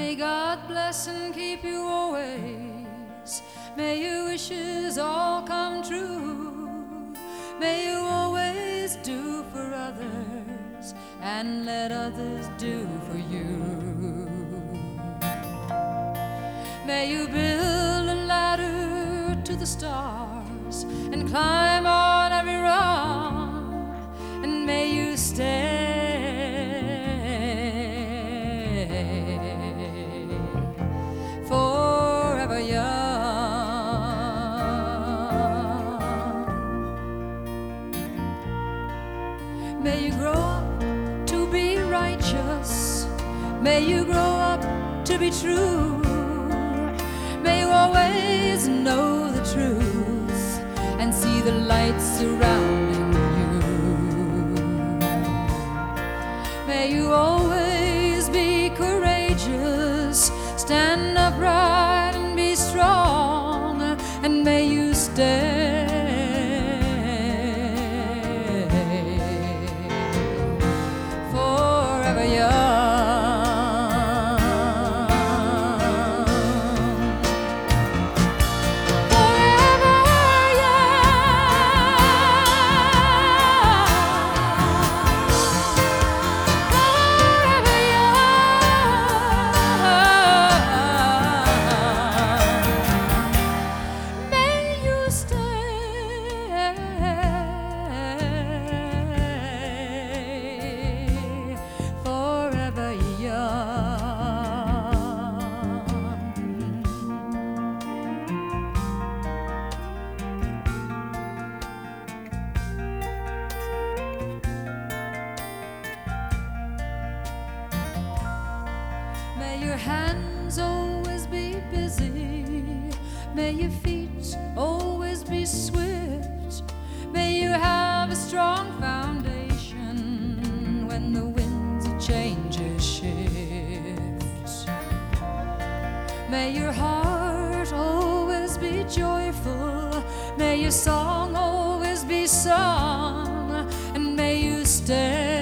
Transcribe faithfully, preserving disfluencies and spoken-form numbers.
May God bless and keep you always. May your wishes all come true. May you always do for others and let others do for you. May you build a ladder to the stars and climb on every rung, and may you stay forever young. May you grow up to be righteous. May you grow up to be true. May you always know the truth and see the light surrounding you. May you always be courageous, stand upright and be strong, and may you stay forever young. May your hands always be busy. May your feet always be swift. May you have a strong foundation when the winds of change shift. May your heart always be joyful. May your song always be sung, and may you stay